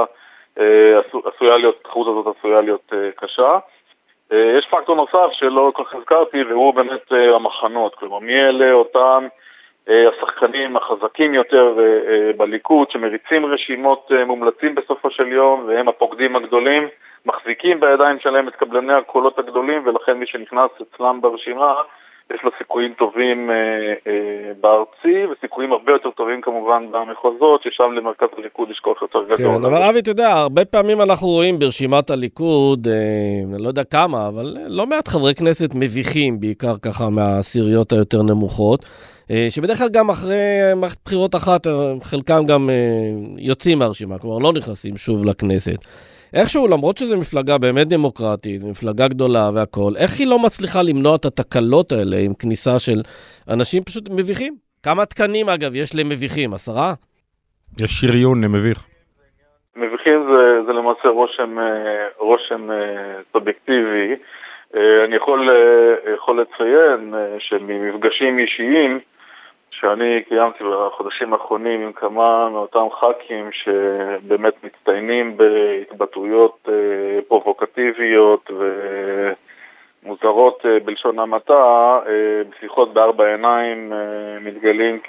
[SPEAKER 4] התחרות הזאת עשויה להיות קשה. יש פקטור נוסף שלא כל כך הזכרתי, והוא באמת המחנות. כלומר, מי אלה אותם השחקנים החזקים יותר בליכוד, שמריצים רשימות מומלצים בסופו של יום, והם הפוקדים הגדולים, מחזיקים בידיים שלהם את קבלני הקולות הגדולים, ולכן מי שנכנס אצלם ברשימה, יש לו סיכויים טובים בארצי, וסיכויים הרבה יותר טובים כמובן במחוזות, ששם למרכז הליכוד יש כוח יותר גדול.
[SPEAKER 2] כן, אבל אבי, אתה יודע, הרבה פעמים אנחנו רואים ברשימת הליכוד, אני לא יודע כמה, אבל לא מעט חברי כנסת מביכים, בעיקר ככה מהעשיריות היותר נמוכות, שבדרך כלל גם אחרי מערכת בחירות אחת, חלקם גם יוצאים מהרשימה, כלומר לא נכנסים שוב לכנסת. איכשהו, למרות שזו מפלגה באמת דמוקרטית, מפלגה גדולה והכל, איך היא לא מצליחה למנוע את התקלות האלה עם כניסה של אנשים פשוט מביכים? כמה תקנים, אגב, יש למביכים? 10?
[SPEAKER 1] יש שריון למביך.
[SPEAKER 4] מביכים זה למעשה רושם סובייקטיבי. אני יכול לציין שממפגשים אישיים, שאני קיימתי בחודשים האחרונים עם כמה מאותם ח"כים שבאמת מצטיינים בהתבטאויות פרובוקטיביות ומוזרות בלשון המעטה, בשיחות בארבע עיניים מתגלים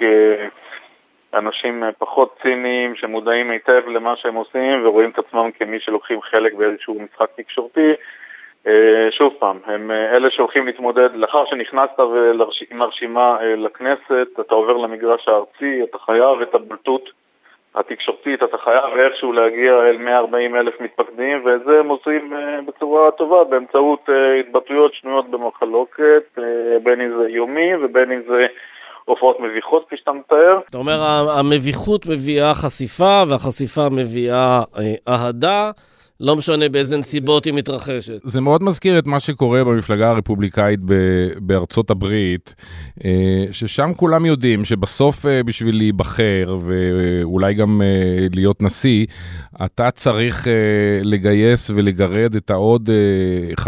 [SPEAKER 4] כאנשים פחות ציניים שמודעים היטב למה שהם עושים ורואים את עצמם כמי שלוקחים חלק באיזשהו משחק תקשורתי. שוב פעם, הם אלה שהולכים להתמודד, לאחר שנכנסת עם הרשימה לכנסת, אתה עובר למגרש הארצי, אתה חייב את הבולטות התקשורתית, אתה חייב איכשהו להגיע אל 140,000 מתפקדים, ואת זה הם עושים בצורה טובה, באמצעות התבטאויות שנויות במחלוקת, בין אם זה יומי ובין אם זה הופעות מביכות, כפי שאתה מתאר.
[SPEAKER 2] אתה אומר, המביכות מביאה חשיפה, והחשיפה מביאה אהדה, לא משנה באיזה נסיבות היא מתרחשת.
[SPEAKER 1] זה מאוד מזכיר את מה שקורה במפלגה הרפובליקאית בארצות הברית, ששם כולם יודעים שבסוף בשביל להיבחר ואולי גם להיות נשיא, אתה צריך לגייס ולגרד את העוד 5-10%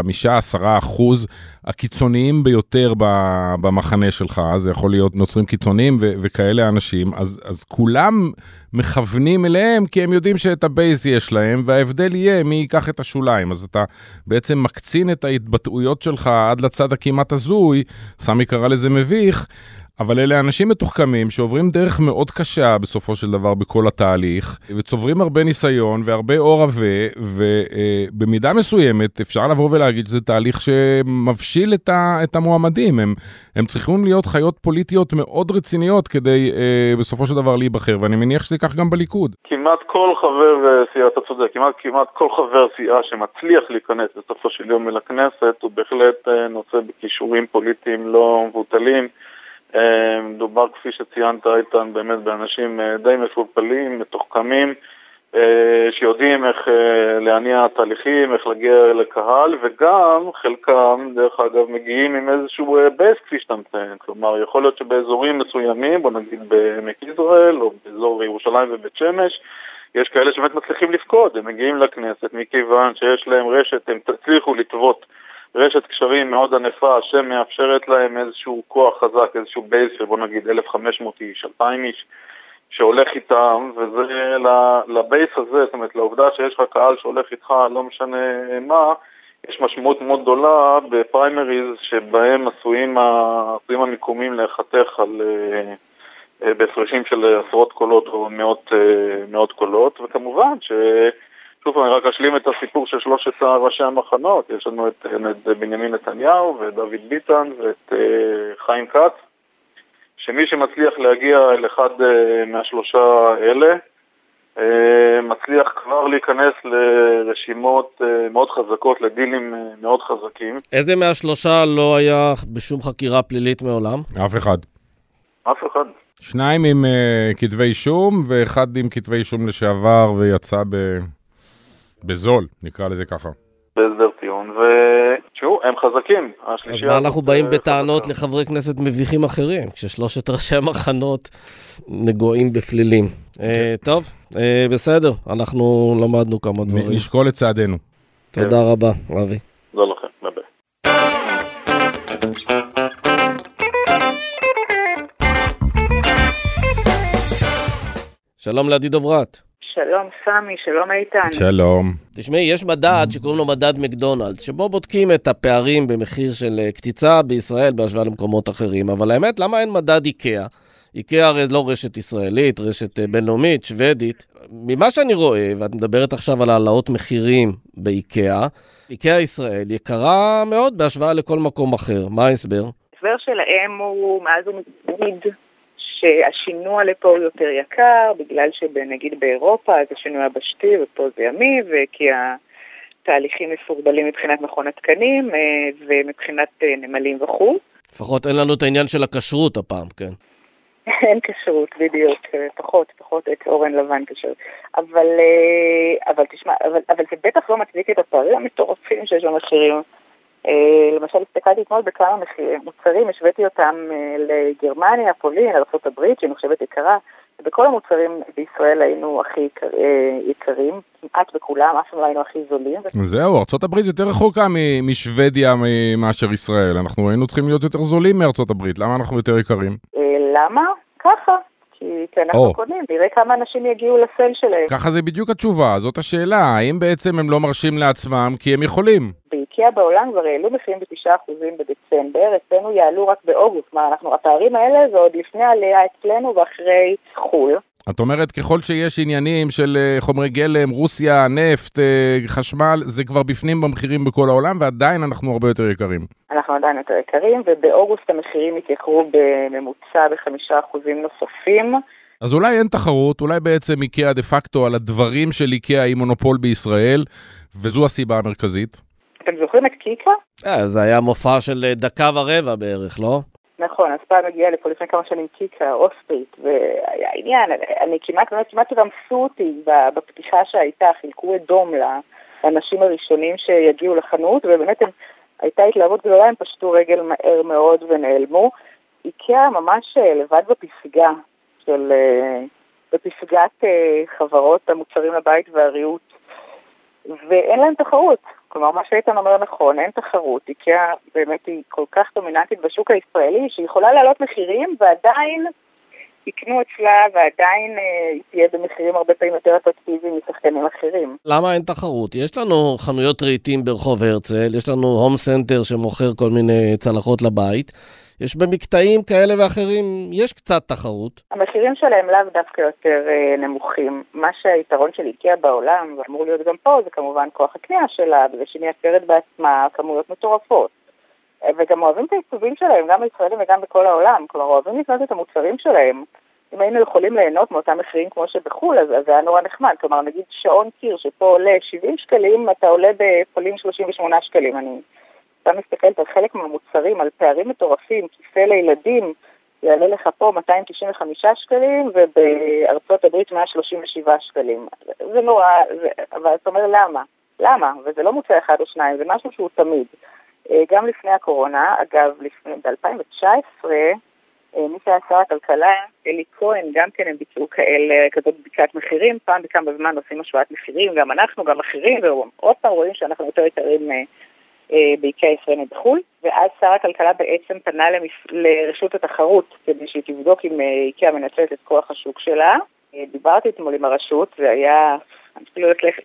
[SPEAKER 1] הקיצוניים ביותר במחנה שלך. זה יכול להיות נוצרים קיצוניים וכאלה אנשים, אז כולם מכוונים אליהם, כי הם יודעים שאת הבייס יש להם, וההבדל יהיה מי ייקח את השוליים. אז אתה בעצם מקצין את ההתבטאויות שלך עד לצד הכמעט הזוי, סמי קרא לזה מביך, אבל אלה אנשים מתוחכמים שעוברים דרך מאוד קשה בסופו של דבר בכל התהליך, וצוברים הרבה ניסיון והרבה אור עבה, ובמידה מסוימת אפשר לבוא ולהגיד שזה תהליך שמבשיל את המועמדים. הם צריכים להיות חיות פוליטיות מאוד רציניות כדי בסופו של דבר להיבחר, ואני מניח שזה כך גם בליכוד.
[SPEAKER 4] כמעט כל חבר סיעה, אתה צודק, כמעט כל חבר סיעה שמצליח להיכנס בסופו של יום אל הכנסת, הוא בהחלט נושא בכישורים פוליטיים לא מבוטלים. מדובר כפי שציינת איתן באמת באנשים די מפולפלים, מתוחכמים, שיודעים איך להניע תהליכים, איך להגיע לקהל, וגם חלקם דרך אגב מגיעים עם איזשהו בייס כפי שאתה מציין. כלומר, יכול להיות שבאזורים מסוימים, בוא נגיד בעמק יזרעאל או באזור ירושלים ובית שמש, יש כאלה שבאמת מצליחים לפקוד, הם מגיעים לכנסת מכיוון שיש להם רשת, הם תצליחו לטוות רשת קשרים מאוד ענפה שמאפשרת להם איזשהו כוח חזק, איזשהו בייס של בוא נגיד 1,500 איש, 2,000 איש שהולך איתם, וזה לבייס הזה, זאת אומרת לעובדה שיש לך קהל שהולך איתך, לא משנה מה, יש משמעות מאוד גדולה בפריימריז שבהם עשויים המיקומים להיחתך בהפרשים של עשרות קולות או מאות קולות, וכמובן שוב אני רק אשלים את הסיפור של 3 ראשי המחנות, יש לנו את בנימין נתניהו ודוד ביטן ואת חיים כץ, שמי שמצליח להגיע אל אחד מהשלושה אלה, מצליח כבר להיכנס לרשימות מאוד חזקות, לדילים מאוד חזקים.
[SPEAKER 2] איזה מהשלושה לא היה בשום חקירה פלילית מעולם?
[SPEAKER 1] אף אחד.
[SPEAKER 4] אף אחד. 2
[SPEAKER 1] עם כתבי אישום, ואחד עם כתבי אישום לשעבר ויצא בזול, נקרא לזה ככה.
[SPEAKER 4] בהסדר טיעון, ותשמעו, הם חזקים.
[SPEAKER 2] אז מה אנחנו באים בטענות לחברי כנסת מביכים אחרים, כששלושת ראשי המחנות נגועים בפלילים. טוב, בסדר, אנחנו למדנו כמה דברים.
[SPEAKER 1] נשקול את צעדנו.
[SPEAKER 2] תודה רבה, רבי.
[SPEAKER 4] תודה לכם, ביי.
[SPEAKER 2] שלום לעדי דוברת.
[SPEAKER 5] שלום סמי, שלום איתן.
[SPEAKER 1] שלום.
[SPEAKER 2] תשמעי, יש מדד שקוראים לו מדד מקדונלדס, שבו בודקים את הפערים במחיר של קציצה בישראל בהשוואה למקומות אחרים, אבל האמת, למה אין מדד איקאה? איקאה הרי לא רשת ישראלית, רשת בינלאומית, שוודית. ממה שאני רואה, ואת מדברת עכשיו על העלאות מחירים באיקאה, איקאה ישראל יקרה מאוד בהשוואה לכל מקום אחר. מה ההסבר?
[SPEAKER 5] ההסבר שלהם הוא מאז ומתמיד שהשינוע לפה הוא יותר יקר, בגלל שנגיד באירופה אז השינוע יבשתי ופה זה ימי, וכי התהליכים מסורבלים מבחינת מכון התקנים ומבחינת נמלים וכו'.
[SPEAKER 2] לפחות אין לנו את העניין של הכשרות הפעם, כן?
[SPEAKER 5] אין כשרות, בדיוק, פחות את אורן לבן כשרות. אבל תשמע, אבל זה בטח לא מצדיק את הפערים המטורפים שיש במחירים. למשל, הסתכלתי אתמול בכמה מוצרים, השוויתי אותם לגרמניה, פולין, ארצות הברית, שהיא נחשבת יקרה, ובכל המוצרים בישראל היינו הכי יקרים, כמעט בכולם, אף לא היינו הכי זולים.
[SPEAKER 1] זהו, ארצות הברית יותר רחוקה משוודיה מאשר ישראל, אנחנו היינו צריכים להיות יותר זולים מארצות הברית, למה אנחנו יותר יקרים?
[SPEAKER 5] למה? ככה. כי אנחנו קודמים, נראה כמה אנשים יגיעו לסל שלהם.
[SPEAKER 1] ככה זה בדיוק התשובה, זאת השאלה, האם בעצם הם לא מרשים לעצמם כי הם יכולים?
[SPEAKER 5] באיקאה בעולם כבר העלו מחירים ב9% בדצמבר, אצלנו יעלו רק באוגוסט, הפערים האלה זה עוד לפני העלייה אצלנו ואחרי חול.
[SPEAKER 1] את אומרת, ככל שיש עניינים של חומרי גלם, רוסיה, נפט, חשמל, זה כבר בפנים במחירים בכל העולם, ועדיין אנחנו הרבה יותר יקרים.
[SPEAKER 5] אנחנו עדיין יותר יקרים, ובאוגוסט המחירים התייקרו בממוצע ב5% נוספים,
[SPEAKER 1] אז אולי אין תחרות, אולי בעצם איקאה דה פקטו על הדברים של איקאה היא מונופול בישראל, וזו הסיבה המרכזית.
[SPEAKER 5] אתם זוכרים את קיקה?
[SPEAKER 2] זה היה מופע של דקה ורבע בערך, לא?
[SPEAKER 5] נכון, אז פעם הגיעה לפה לפני כמה שנים קיקה, אוסטרית, והיה עניין, אני כמעט רמסו אותי בפתיחה שהייתה, חילקו את דום לאנשים הראשונים שיגיעו לחנות, ובאמת הייתה התלהבות גדולה, הם פשטו רגל מהר מאוד ונעלמו. איקאה ממש לבד בפסגת חברות המוצרים לבית והריהוט, ואין להם תחרות. כלומר, מה שאיתן אומר נכון, אין תחרות. איקאה באמת היא כל כך דומיננטית בשוק הישראלי, שהיא יכולה לעלות מחירים ועדיין יקנו אצלה, ועדיין היא תהיה במחירים הרבה פעמים יותר אטרקטיביים משחקנים אחרים.
[SPEAKER 2] למה אין תחרות? יש לנו חנויות רהיטים ברחוב הרצל, יש לנו הום סנטר שמוכר כל מיני צלחות לבית, יש במקטעים כאלה ואחרים, יש קצת תחרות.
[SPEAKER 5] המחירים שלהם לאו דווקא יותר נמוכים. מה שהיתרון של איקאה בעולם, ואמור להיות גם פה, זה כמובן כוח הקנייה שלה, בזה שהיא מייצרת בעצמה כמויות מטורפות. וגם אוהבים את העיצובים שלהם, גם בישראל וגם בכל העולם. כלומר, אוהבים לקנות את המוצרים שלהם. אם היינו יכולים ליהנות מאותם מחירים כמו שבחול, אז זה היה נורא נחמד. כלומר, נגיד שעון קיר שפה עולה 70 שקלים, אתה עולה בפולין 38 שקלים. אני אתה מסתכלת על חלק מהמוצרים, על פערים מטורפים, כיסא לילדים, יעלה לך פה 295 שקלים, ובארצות הברית 137 שקלים. זה נורא, אבל אתה אומר למה? למה? וזה לא מוצא אחד או שניים, זה משהו שהוא תמיד. גם לפני הקורונה, אגב, ב-2019, מי שהיה שר הכלכלה, אלי כהן, גם כן הם ביצעו כזאת בדיקת מחירים, פעם בכמה זמן עושים השוואת מחירים, גם אנחנו, גם אחרים, ועוד פעם רואים שאנחנו יותר יקרים באיקאה ישראלית בחול, ואז שר הכלכלה בעצם פנה לרשות התחרות, כדי שהיא תבדוק אם איקאה מנצלת את כוח השוק שלה. דיברתי אתמול עם הרשות, זה היה, אני אפילו לא יודעת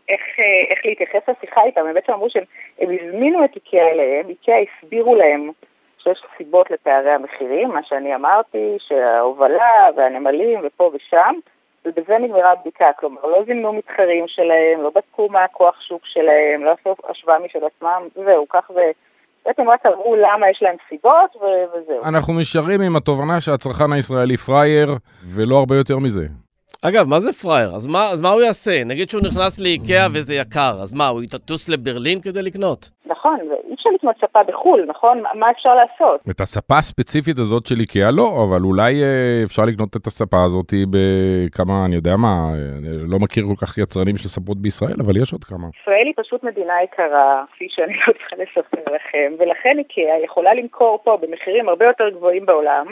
[SPEAKER 5] איך להתייחס לשיחה איתם, הם בעצם אמרו שהם הזמינו את איקאה אליהם, איקאה הסבירו להם שיש סיבות לפערי המחירים, מה שאני אמרתי, שההובלה והנמלים ופה ושם, ובזה נגמרה הבדיקה, כלומר, לא זימנו מתחרים שלהם, לא בדקו מה הכוח שוק שלהם, לא עשו השוואה משל עצמם, זהו, כך בעצם רק אמרו למה יש להם סיבות, וזהו.
[SPEAKER 1] אנחנו נשארים עם התובנה שהצרכן הישראלי פרייר, ולא הרבה יותר מזה.
[SPEAKER 2] אגב, מה זה פרייר? אז מה הוא יעשה? נגיד שהוא נכנס לאיקאה וזה יקר, אז מה, הוא יטוס לברלין כדי לקנות?
[SPEAKER 5] נכון, אי אפשר לקנות ספה בחול, נכון? מה אפשר לעשות?
[SPEAKER 1] את הספה הספציפית הזאת של איקאה לא, אבל אולי אפשר לקנות את הספה הזאת בכמה, אני יודע מה, לא מכיר כל כך יצרנים של ספות בישראל, אבל יש עוד כמה.
[SPEAKER 5] ישראל היא פשוט מדינה יקרה, כפי שאני לא צריכה לספר לכם, ולכן איקאה יכולה למכור פה במחירים הרבה יותר גבוהים בעולם,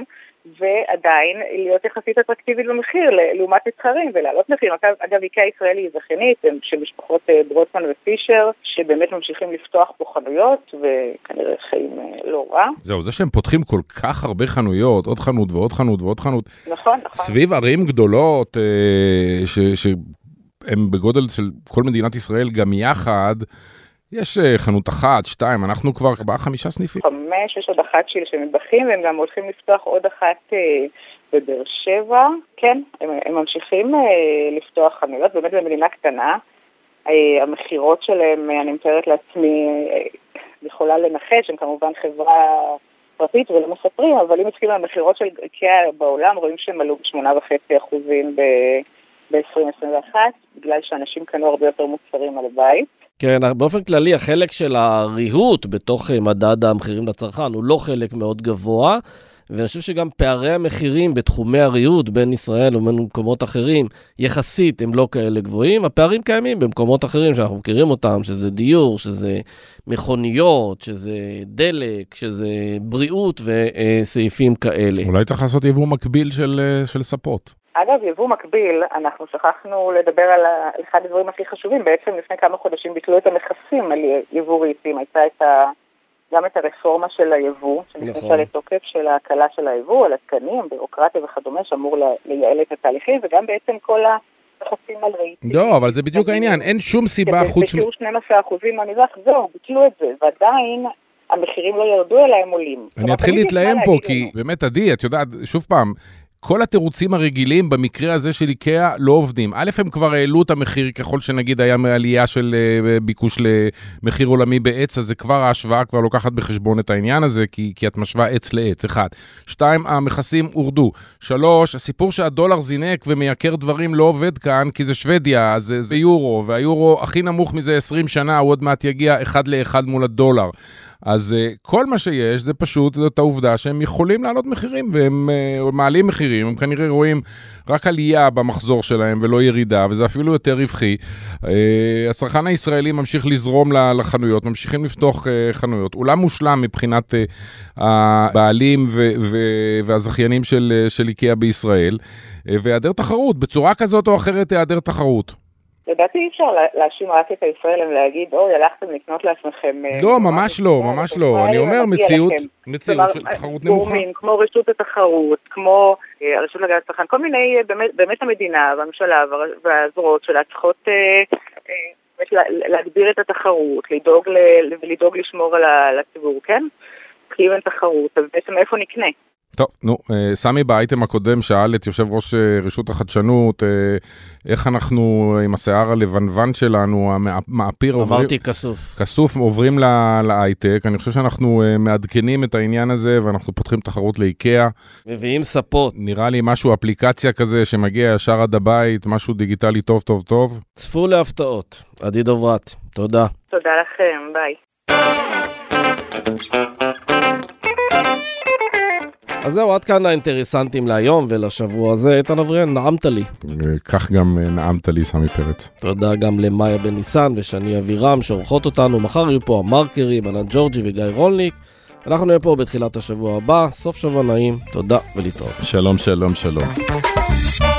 [SPEAKER 5] ועדיין להיות יחסית אטרקטיבית במחיר לעומת מתחרים ולעלות מחירים. אגב, איקאה ישראל היא זכיינית של משפחות ברוטמן ופישר, שבאמת ממשיכים לפתוח פה חנויות, וכנראה חיים לא רע.
[SPEAKER 1] זהו, זה שהם פותחים כל כך הרבה חנויות, עוד חנות ועוד חנות ועוד חנות.
[SPEAKER 5] נכון, נכון.
[SPEAKER 1] סביב ערים גדולות, שהם בגודל של כל מדינת ישראל גם יחד, יש חנות אחת, 2, אנחנו כבר 4-5 סניפים.
[SPEAKER 5] 5, יש עוד אחת של מטבחים, והם גם הולכים לפתוח עוד אחת בבאר שבע. כן, הם ממשיכים לפתוח חנויות, באמת במדינה קטנה. המחירות שלהם, אני מתארת לעצמי, יכולה לנחש, הם כמובן חברה פרטית ולא מספרים, אבל אם מסתכלים על המחירות של איקאה בעולם, רואים שהם עלו ב8.5% ב-2021, בגלל שאנשים קנו הרבה יותר מוצרים על הבית.
[SPEAKER 2] כן, באופן כללי, החלק של הריהוט בתוך מדד המחירים לצרכן הוא לא חלק מאוד גבוה, ואני חושב שגם פערי המחירים בתחומי הריהוט בין ישראל ובין מקומות אחרים, יחסית הם לא כאלה גבוהים. הפערים קיימים במקומות אחרים שאנחנו מכירים אותם, שזה דיור, שזה מכוניות, שזה דלק, שזה בריאות וסעיפים כאלה.
[SPEAKER 1] אולי צריך לעשות יבוא מקביל של ספות.
[SPEAKER 5] אגב, יבוא מקביל, אנחנו שכחנו לדבר על אחד הדברים הכי חשובים. בעצם לפני כמה חודשים ביטלו את המכסים על יבוא רהיטים. הייתה גם את הרפורמה של היבוא, שנכנסה לתוקף של ההקלה של היבוא, על התקנים, בירוקרטיה וכדומה, שאמור לייעל את התהליכים, וגם בעצם כל המכסים על רהיטים.
[SPEAKER 1] לא, אבל זה בדיוק העניין, אין שום סיבה חוץ...
[SPEAKER 5] בשיעור 12% מהנזח, זהו, ביטלו את זה, ועדיין המחירים לא ירדו אלא הם עולים.
[SPEAKER 1] אני אתחיל להתלהם פה, כי באמת עדי, את יודעת, שוב פעם, כל התירוצים הרגילים במקרה הזה של איקאה לא עובדים. א', הם כבר העלו את המחיר ככל שנגיד היה מעלייה של ביקוש למחיר עולמי בעץ, אז זה כבר ההשוואה כבר לוקחת בחשבון את העניין הזה, כי את משווה עץ לעץ, 1. 2, המכסים הורדו. 3, הסיפור שהדולר זינק ומייקר דברים לא עובד כאן, כי זה שוודיה, אז זה יורו, והיורו הכי נמוך מזה 20 שנה, הוא עוד מעט יגיע 1 ל-1 מול הדולר. אז כל מה שיש זה פשוט את העובדה שהם יכולים לעלות מחירים, והם מעלים מחירים, הם כנראה רואים רק עלייה במחזור שלהם ולא ירידה, וזה אפילו יותר רווחי. הצרכן הישראלי ממשיך לזרום לחנויות, ממשיכים לפתוח חנויות. עולם מושלם מבחינת הבעלים והזכיינים של איקאה בישראל, והיעדר תחרות, בצורה כזאת או אחרת היעדר תחרות.
[SPEAKER 5] לדעתי אי אפשר להאשים רק את הישראלים ולהגיד, אוי, הלכתם לקנות לעצמכם...
[SPEAKER 1] לא, ממש לא, ממש לא. אני אומר מציאות של תחרות נמוכה.
[SPEAKER 5] כמו רשות התחרות, כמו הרשות להגנת הצרכן, כל מיני, באמת המדינה והממשלה והזרועות שלה צריכות להגביר את התחרות, לדאוג לשמור על הציבור, כן? כי אם אין תחרות, אז בעצם איפה נקנה?
[SPEAKER 1] טוב, נו, סמי באייטם הקודם שאל את יושב ראש רשות החדשנות, איך אנחנו עם השיער הלבנוון שלנו, המאפיר
[SPEAKER 2] עברתי כסוף
[SPEAKER 1] עוברים להייטק, אני חושב שאנחנו מעדכנים את העניין הזה, ואנחנו פותחים תחרות לאיקאה.
[SPEAKER 2] מביאים ספות.
[SPEAKER 1] נראה לי משהו, אפליקציה כזה שמגיע ישר עד הבית, משהו דיגיטלי טוב טוב טוב.
[SPEAKER 2] צפו להפתעות. עדי דוברת, תודה.
[SPEAKER 5] תודה לכם, ביי.
[SPEAKER 2] אז זהו, עד כאן האינטרסנטים להיום ולשבוע הזה. איתן אבריאן, נעמת לי.
[SPEAKER 1] כך גם נעמת לי, סמי פרץ.
[SPEAKER 2] תודה גם למאיה בן ניסן ושני אבירם שעורכות אותנו. מחר יהיו פה המרקרים, אלן ג'ורג'י וגיא רולניק. אנחנו נהיה פה בתחילת השבוע הבא. סוף שבוע נעים. תודה ולהתראות.
[SPEAKER 1] שלום, שלום, שלום.